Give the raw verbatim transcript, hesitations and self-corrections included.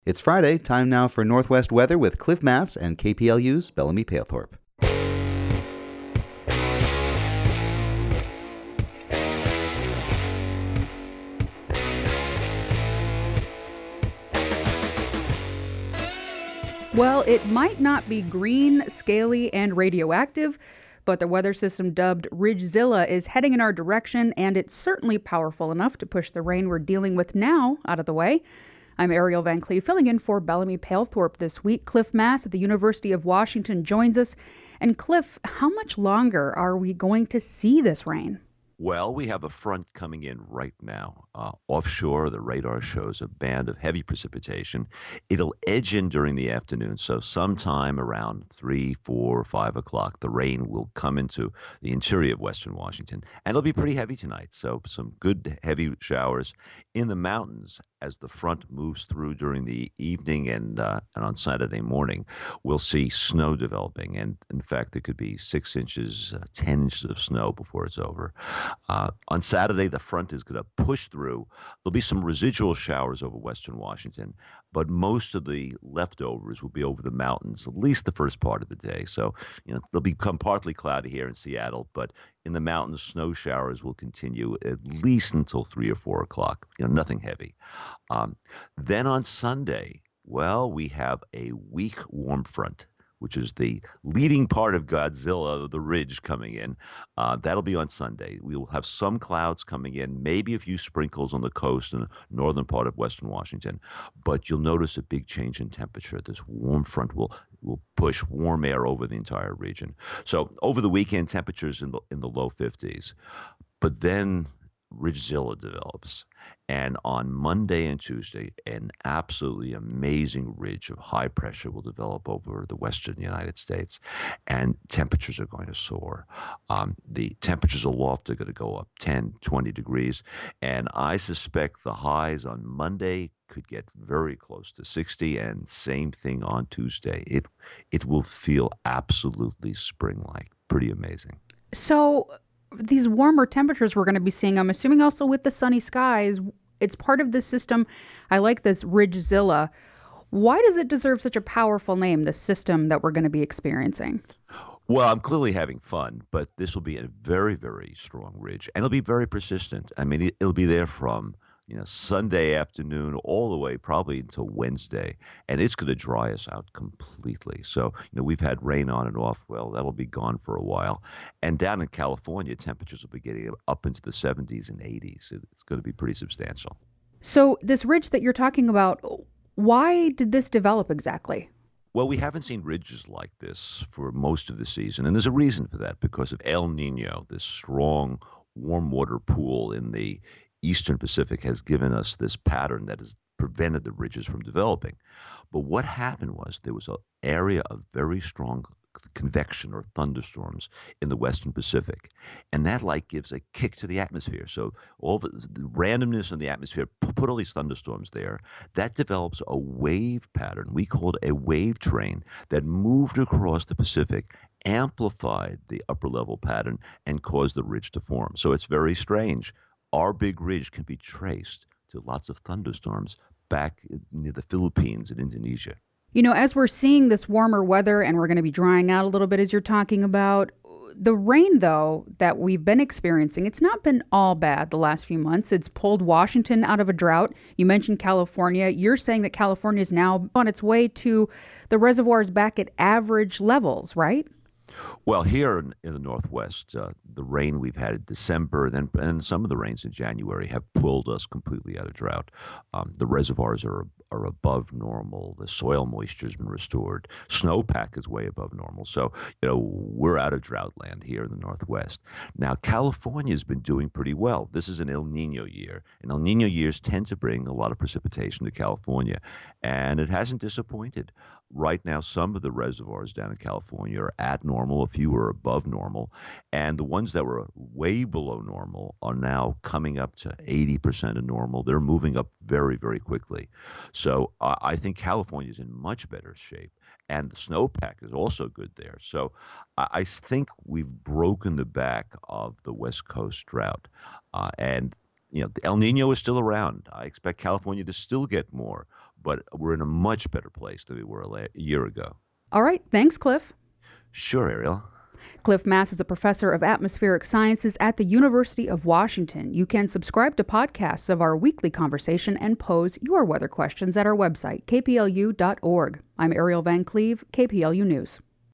It's Friday, time now for Northwest weather with Cliff Mass and K P L U's Bellamy Palethorpe. Well, it might not be green, scaly, and radioactive, but the weather system dubbed Ridgezilla is heading in our direction, and it's certainly powerful enough to push the rain we're dealing with now out of the way. I'm Ariel Van Cleve, filling in for Bellamy Palethorpe this week. Cliff Mass at the University of Washington joins us. And Cliff, how much longer are we going to see this rain? Well, we have a front coming in right now. Uh, offshore, the radar shows a band of heavy precipitation. It'll edge in during the afternoon, so sometime around three, four, five o'clock, the rain will come into the interior of western Washington, and it'll be pretty heavy tonight. So some good heavy showers in the mountains as the front moves through during the evening and uh, and on Saturday morning. We'll see snow developing, and in fact, there could be six inches, uh, ten inches of snow before it's over. Uh, on Saturday, the front is going to push through. There'll be some residual showers over western Washington, but most of the leftovers will be over the mountains, at least the first part of the day. So, you know, they'll become partly cloudy here in Seattle, but in the mountains, snow showers will continue at least until three or four o'clock. You know, nothing heavy. Um, then on Sunday, well, we have a weak warm front, which is the leading part of Godzilla, the ridge coming in. Uh, that'll be on Sunday. We will have some clouds coming in, maybe a few sprinkles on the coast and the northern part of western Washington. But you'll notice a big change in temperature. This warm front will will push warm air over the entire region. So over the weekend, temperatures in the in the low fifties. But then Ridgezilla develops, and on Monday and Tuesday, an absolutely amazing ridge of high pressure will develop over the western United States, and temperatures are going to soar. Um, the temperatures aloft are going to go up ten, twenty degrees, and I suspect the highs on Monday could get very close to sixty, and same thing on Tuesday. It it will feel absolutely spring-like. Pretty amazing. So these warmer temperatures we're going to be seeing, I'm assuming also with the sunny skies, it's part of this system. I like this Ridgezilla. Why does it deserve such a powerful name, the system that we're going to be experiencing? Well, I'm clearly having fun, but this will be a very, very strong ridge, and it'll be very persistent. I mean, it- it'll be there from you know Sunday afternoon all the way probably until Wednesday, and it's going to dry us out completely. So, you know, we've had rain on and off. Well, that'll be gone for a while. And down in California, temperatures will be getting up into the seventies and eighties. It- It's going to be pretty substantial. So this ridge that you're talking about, why did this develop exactly? Well, we haven't seen ridges like this for most of the season, and there's a reason for that because of El Nino, this strong warm water pool in the eastern Pacific has given us this pattern that has prevented the ridges from developing. But what happened was there was an area of very strong convection or thunderstorms in the western Pacific, and that like gives a kick to the atmosphere. So all the, the randomness in the atmosphere pu- put all these thunderstorms there. That develops a wave pattern we called a wave train that moved across the Pacific, amplified the upper level pattern, and caused the ridge to form. So it's very strange. Our big ridge can be traced to lots of thunderstorms back near the Philippines and Indonesia. You know, as we're seeing this warmer weather and we're going to be drying out a little bit as you're talking about, the rain, though, that we've been experiencing, it's not been all bad the last few months. It's pulled Washington out of a drought. You mentioned California. You're saying that California is now on its way to the reservoirs back at average levels, right? Well, here in, in the Northwest, uh, the rain we've had in December and, and some of the rains in January have pulled us completely out of drought. Um, the reservoirs are are above normal. The soil moisture has been restored. Snowpack is way above normal. So, you know, we're out of drought land here in the Northwest. Now, California has been doing pretty well. This is an El Nino year, and El Nino years tend to bring a lot of precipitation to California, and it hasn't disappointed. Right now, some of the reservoirs down in California are at normal, a few are above normal, and the ones that were way below normal are now coming up to eighty percent of normal. They're moving up very, very quickly. So uh, I think California is in much better shape, and the snowpack is also good there. So I, I think we've broken the back of the West Coast drought, uh, and you know, the El Nino is still around. I expect California to still get more, but we're in a much better place than we were a, la- a year ago. All right. Thanks, Cliff. Sure, Ariel. Cliff Mass is a professor of atmospheric sciences at the University of Washington. You can subscribe to podcasts of our weekly conversation and pose your weather questions at our website, k p l u dot org. I'm Ariel Van Cleve, K P L U News.